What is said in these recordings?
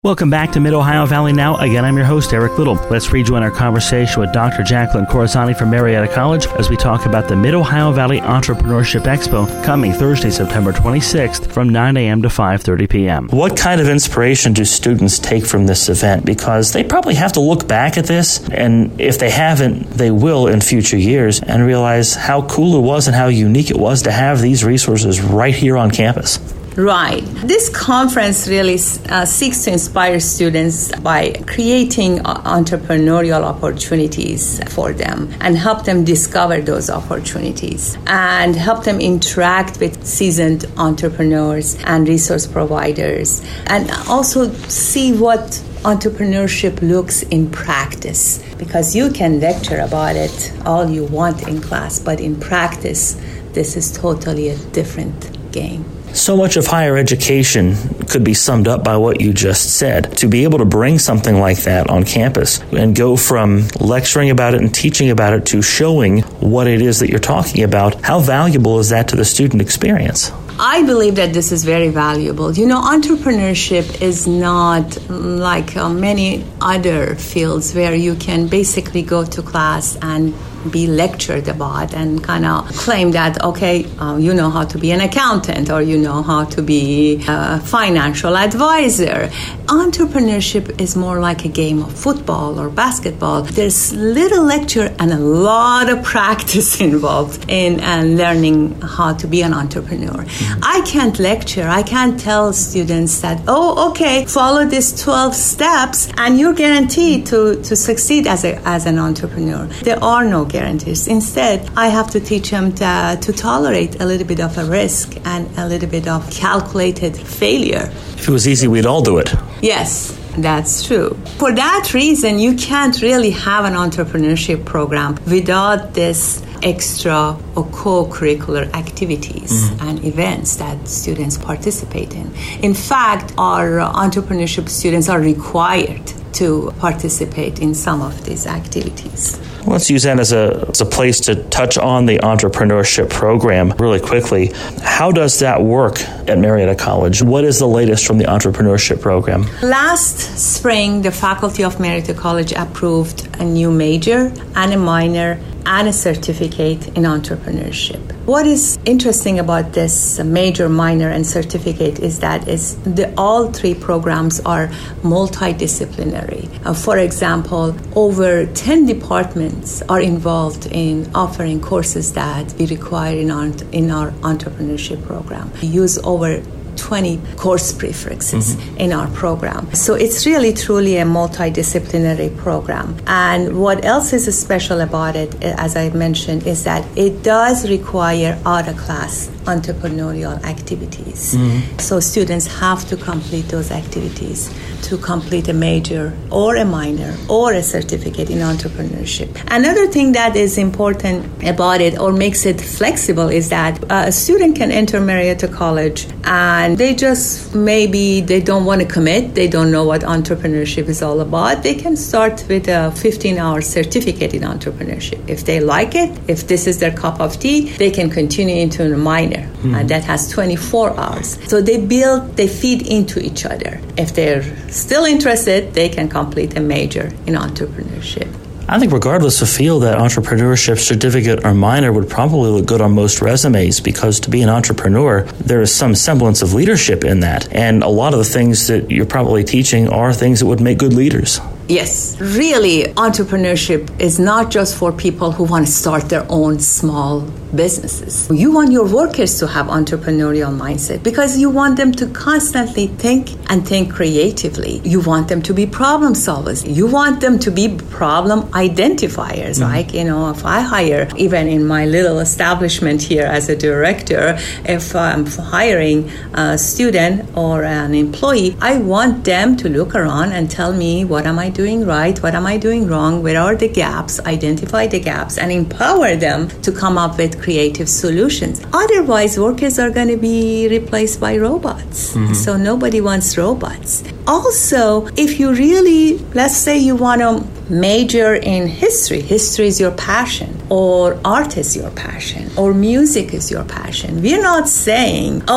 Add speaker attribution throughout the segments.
Speaker 1: Welcome back to Mid-Ohio Valley Now. Again, I'm your host, Eric Little. Let's rejoin our conversation with Dr. Jacqueline Corazzani from Marietta College as we talk about the Mid-Ohio Valley Entrepreneurship Expo coming Thursday, September 26th from 9 a.m. to 5:30 p.m.
Speaker 2: What kind of inspiration do students take from this event? Because they probably have to look back at this, and if they haven't, they will in future years, and realize how cool it was and how unique it was to have these resources right here on campus.
Speaker 3: Right. This conference really seeks to inspire students by creating entrepreneurial opportunities for them and help them discover those opportunities and help them interact with seasoned entrepreneurs and resource providers and also see what entrepreneurship looks in practice, because you can lecture about it all you want in class, but in practice, this is totally a different game.
Speaker 2: So much of higher education could be summed up by what you just said. To be able to bring something like that on campus and go from lecturing about it and teaching about it to showing what it is that you're talking about, how valuable is that to the student experience?
Speaker 3: I believe that this is very valuable. You know, entrepreneurship is not like many other fields where you can basically go to class and be lectured about and kind of claim that, okay, you know how to be an accountant or you know how to be a financial advisor. Entrepreneurship is more like a game of football or basketball. There's little lecture and a lot of practice involved in learning how to be an entrepreneur. I can't lecture. I can't tell students that, oh, okay, follow these 12 steps and you're guaranteed to succeed as an entrepreneur. There are no guarantees. Instead, I have to teach them to tolerate a little bit of a risk and a little bit of calculated failure.
Speaker 2: If it was easy, we'd all do it.
Speaker 3: Yes, that's true. For that reason, you can't really have an entrepreneurship program without this extra or co-curricular activities and events that students participate in. In fact, our entrepreneurship students are required to participate in some of these activities.
Speaker 2: Let's use that as a place to touch on the entrepreneurship program really quickly. How does that work at Marietta College? What is the latest from the entrepreneurship program?
Speaker 3: Last spring, the faculty of Marietta College approved a new major and a minor and a certificate in entrepreneurship. What is interesting about this major, minor, and certificate is that all three programs are multidisciplinary. For example, over 10 departments are involved in offering courses that we require in our entrepreneurship program. We use over 20 course prefixes in our program. So it's really truly a multidisciplinary program. And what else is special about it, as I mentioned, is that it does require out-of-class entrepreneurial activities. So students have to complete those activities to complete a major or a minor or a certificate in entrepreneurship. Another thing that is important about it or makes it flexible is that a student can enter Marietta College and they just maybe they don't want to commit, they don't know what entrepreneurship is all about. They can start with a 15-hour certificate in entrepreneurship. If they like it, if this is their cup of tea, they can continue into a minor. And that has 24 hours. So they feed into each other. If they're still interested, they can complete a major in entrepreneurship.
Speaker 2: I think regardless of field, that entrepreneurship certificate or minor would probably look good on most resumes, because to be an entrepreneur, there is some semblance of leadership in that. And a lot of the things that you're probably teaching are things that would make good leaders.
Speaker 3: Yes, really, entrepreneurship is not just for people who want to start their own small businesses. You want your workers to have entrepreneurial mindset because you want them to constantly think and think creatively. You want them to be problem solvers. You want them to be problem identifiers. Like, if I hire, even in my little establishment here as a director, if I'm hiring a student or an employee, I want them to look around and tell me, what am I doing right? What am I doing wrong? Where are the gaps? Identify the gaps and empower them to come up with creative solutions. Otherwise, workers are going to be replaced by robots. So nobody wants robots. Also, if you really, let's say you want to major in history is your passion, or art is your passion, or music is your passion. We're not saying,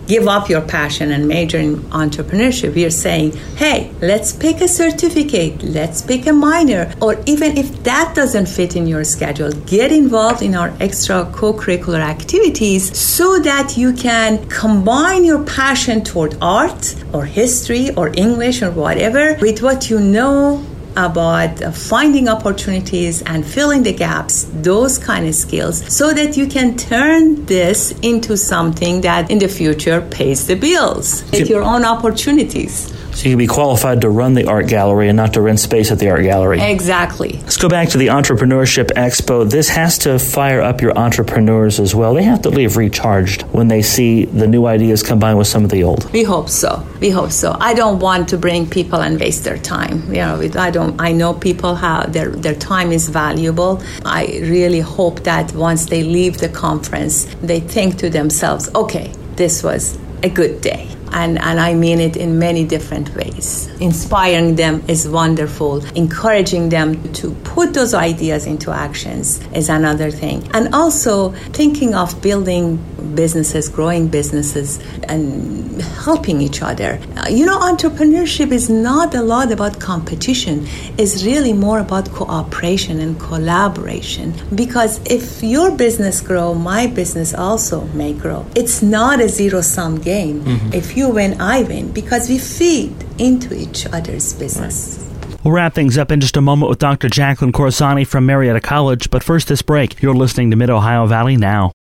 Speaker 3: give up your passion and major in entrepreneurship. We are saying, hey, let's pick a certificate, let's pick a minor, or even if that doesn't fit in your schedule, get involved in our extra co-curricular activities so that you can combine your passion toward art or history or English or whatever with what you know about finding opportunities and filling the gaps, those kind of skills, so that you can turn this into something that in the future pays the bills. Get your own opportunities.
Speaker 2: So you can be qualified to run the art gallery and not to rent space at the art gallery.
Speaker 3: Exactly.
Speaker 2: Let's go back to the Entrepreneurship Expo. This has to fire up your entrepreneurs as well. They have to leave recharged when they see the new ideas combined with some of the old.
Speaker 3: We hope so. I don't want to bring people and waste their time. I know people have their time is valuable. I really hope that once they leave the conference, they think to themselves, okay, this was a good day. And I mean it in many different ways. Inspiring them is wonderful. Encouraging them to put those ideas into actions is another thing. And also thinking of building businesses, growing businesses, and helping each other. Entrepreneurship is not a lot about competition. It's really more about cooperation and collaboration. Because if your business grows, my business also may grow. It's not a zero-sum game. Mm-hmm. If you win, I win, because we feed into each other's business.
Speaker 1: Right. We'll wrap things up in just a moment with Dr. Jacqueline Corazzani from Marietta College, but first this break. You're listening to Mid-Ohio Valley Now.